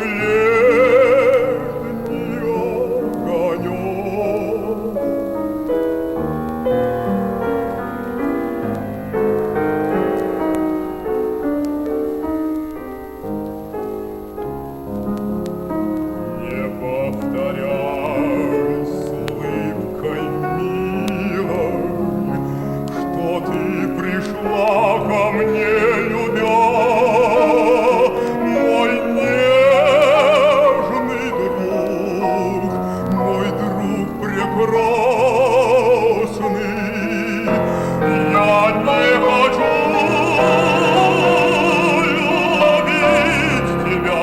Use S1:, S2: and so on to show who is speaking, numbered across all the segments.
S1: последний огонек. Не повторяй с улыбкой милой, что ты пришла ко мне, любя, мой нежный друг, мой друг прекрасный. Я не хочу любить тебя.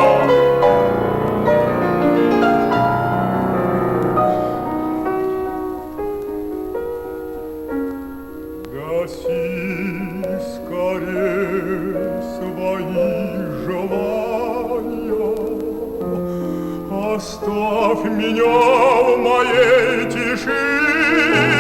S1: Гаси скорее свои желания, оставь меня в моей тиши.